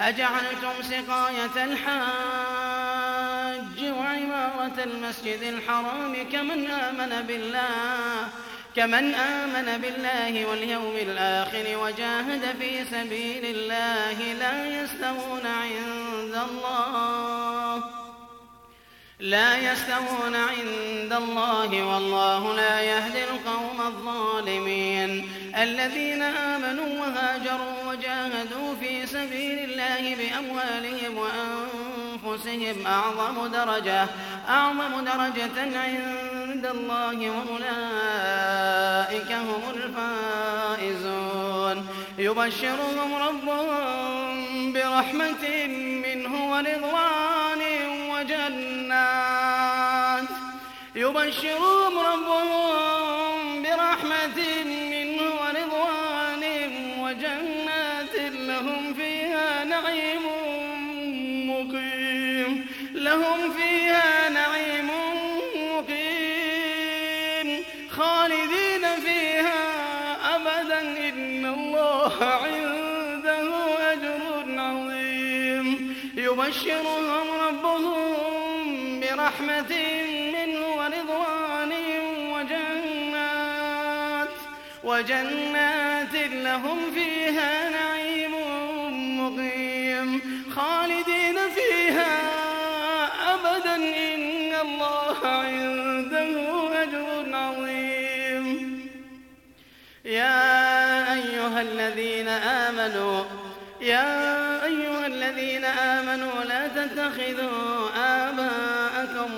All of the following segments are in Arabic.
أجعلتم سقاية الحاج وعمارة المسجد الحرام كمن آمن بالله واليوم الآخر وجاهد في سبيل الله لا يستوون عند الله والله لا يهدي القوم الظالمين. الذين آمنوا وهاجروا وجاهدوا في سبيل الله بأموالهم وأنفسهم أعظم درجة عند الله وأولئك هم الفائزون. يبشرهم ربهم برحمة منه ورضوان وجنات لهم فيها نعيم مقيم خالدين فيها أبدا إن الله عنده أجر عظيم. يبشرهم ربهم برحمة منه ورضوان وجنات لهم فيها نعيم مقيم خالدين فيها أبدا إن الله عنده أجر عظيم. يا أيها الذين آمنوا لا تتخذوا آباءكم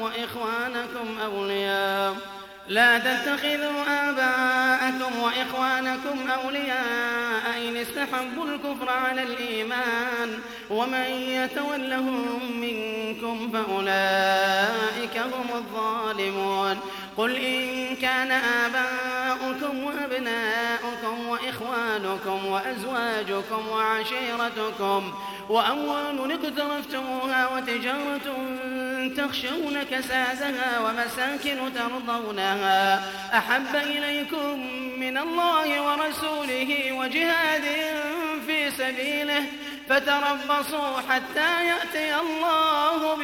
وإخوانكم أولياء إن استحبوا الكفر على الإيمان ومن يتولهم منكم فأولئك هم الظالمون. قل إن كان آباؤكم وأبناؤكم وإخوانكم وأزواجكم وعشيرتكم وأموال اقترفتموها وتجارة تخشون كسادها ومساكن ترضونها أحب إليكم من الله ورسوله وجهاد في سبيله فتربصوا حتى يأتي الله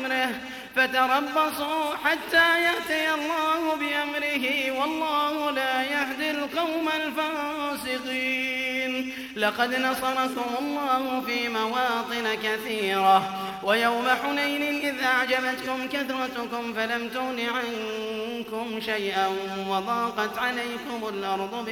بأمره والله لا يهدي القوم الفاسقين. لقد نصركم الله في مواطن كثيرة ويوم حنين إذ أعجبتكم كثرتكم فلم تغن عنكم شيئا وضاقت عليكم الأرض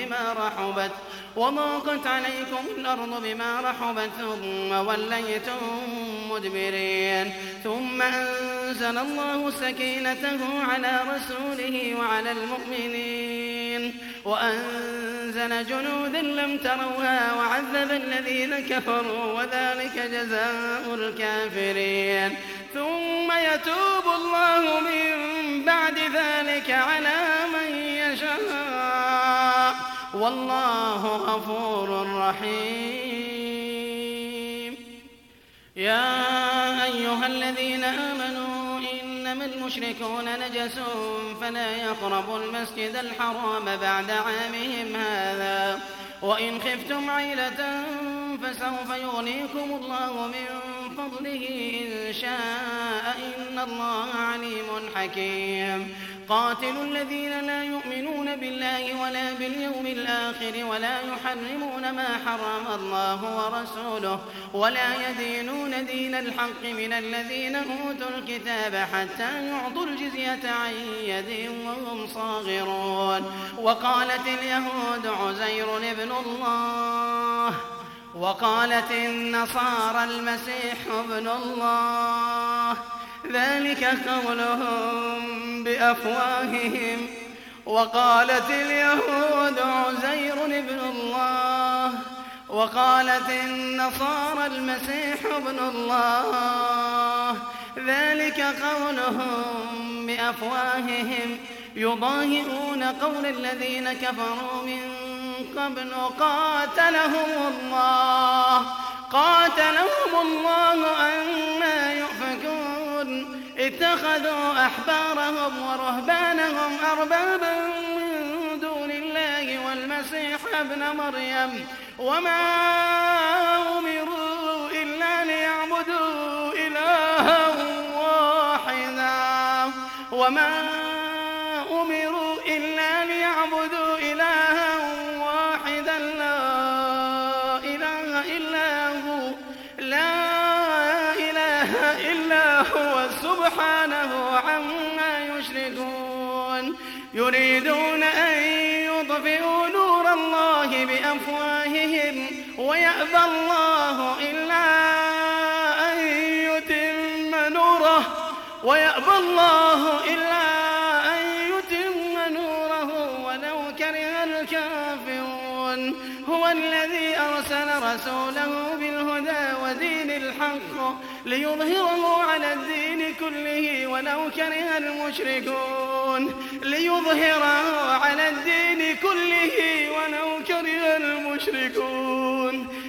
بما رحبت ثم وليتم مدبرين. ثم أنزل الله سكينته على رسوله وعلى المؤمنين وأنزل جنودا لم تروها وعذب الذين كفروا وذلك جزاء الكافرين. ثم يتوب الله من بعد ذلك على من يشاء والله غفور رحيم. يا أيها الذين آمنوا إنما المشركون نجس فلا يقربوا المسجد الحرام بعد عامهم هذا وإن خفتم عيلة فسوف يغنيكم الله من فضله إن شاء إن الله عليم حكيم. قاتلوا الذين لا يؤمنون بالله ولا باليوم الآخر ولا يحرمون ما حرم الله ورسوله ولا يدينون دين الحق من الذين أوتوا الكتاب حتى يعطوا الجزية عن يد وهم صاغرون. وقالت اليهود عزير ابن الله وقالت النصارى المسيح ابن الله ذلك قولهم بأفواههم. وقالت اليهود عزير ابن الله وقالت النصارى المسيح ابن الله ذلك قولهم بأفواههم يضاهئون قول الذين كفروا من قبل قاتلهم الله أنى يؤفكون. اتخذوا أحبارهم ورهبانهم أربابا من دون الله والمسيح ابن مريم وما أمروا إلا وما أمروا إلا ليعبدوا إلها واحدا لا إله إلا هو سبحانه عما يشركون يريدون أن يطفئوا نور الله بأفواههم ويأبى الله إلا أن يتم نوره ولو كره الكافرون هو الذي أرسل رسوله بالهدى ودين الحق ليظهره على الدين كله ولو كره المشركون